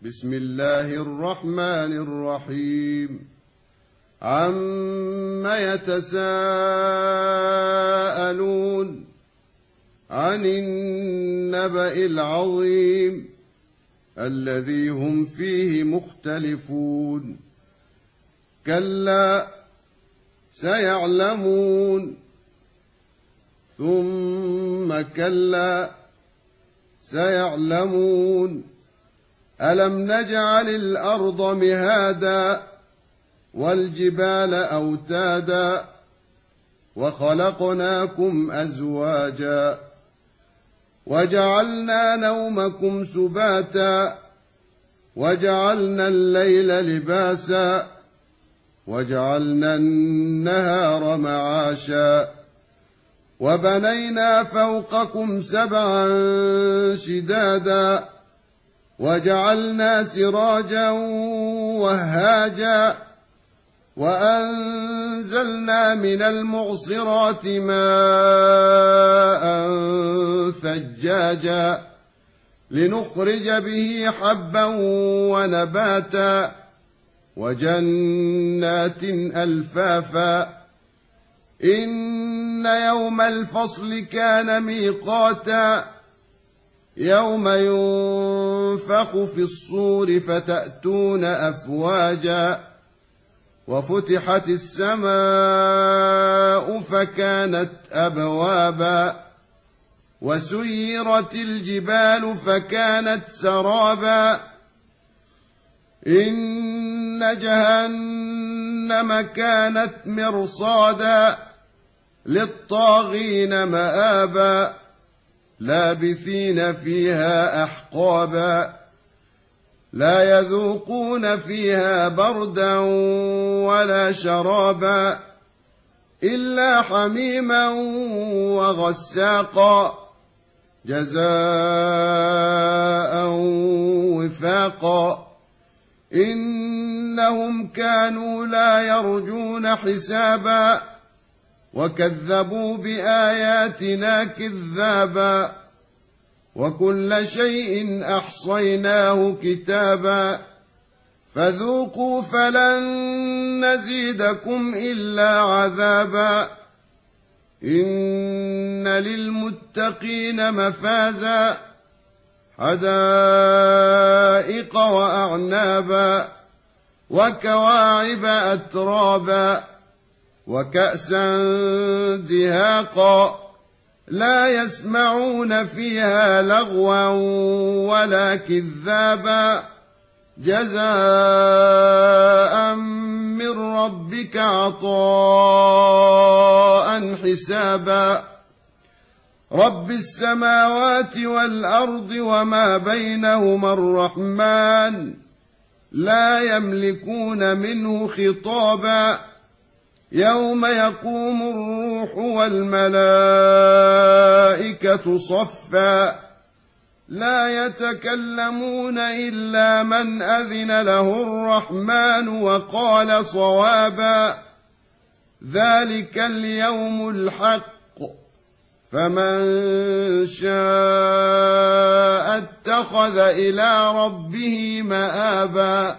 بسم الله الرحمن الرحيم عم يتساءلون عن النبأ العظيم الذي هم فيه مختلفون كلا سيعلمون ثم كلا سيعلمون ألم نجعل الأرض مهادا والجبال أوتادا وخلقناكم أزواجا وجعلنا نومكم سباتا وجعلنا الليل لباسا وجعلنا النهار معاشا وبنينا فوقكم سبعا شدادا وجعلنا سراجا وهاجا وأنزلنا من المعصرات ماء ثجاجا لنخرج به حبا ونباتا وجنات ألفافا إن يوم الفصل كان ميقاتا يوم ينفخ في الصور فتأتون أفواجا وفتحت السماء فكانت أبوابا وسيرت الجبال فكانت سرابا إن جهنم كانت مرصادا للطاغين مآبا لابثين فيها أحقابا لا يذوقون فيها بردا ولا شرابا إلا حميما وغساقا جزاء وفاقا إنهم كانوا لا يرجون حسابا وكذبوا بآياتنا كذابا وكل شيء أحصيناه كتابا فذوقوا فلن نزيدكم إلا عذابا إن للمتقين مفازا حدائق وأعنابا وكواعب أترابا وكأسا دهاقا لا يسمعون فيها لغوا ولا كذابا جزاء من ربك عطاء حسابا رب السماوات والأرض وما بينهما الرحمن لا يملكون منه خطابا يوم يقوم الروح والملائكة صفا لا يتكلمون إلا من أذن له الرحمن وقال صوابا ذلك اليوم الحق فمن شاء اتخذ إلى ربه مآبا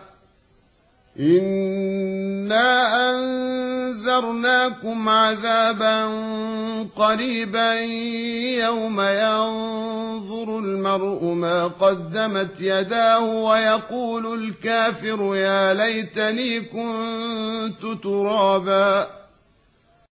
إنا أنذرناكم عذابا قريبا يوم ينظر المرء ما قدمت يداه ويقول الكافر يا ليتني كنت ترابا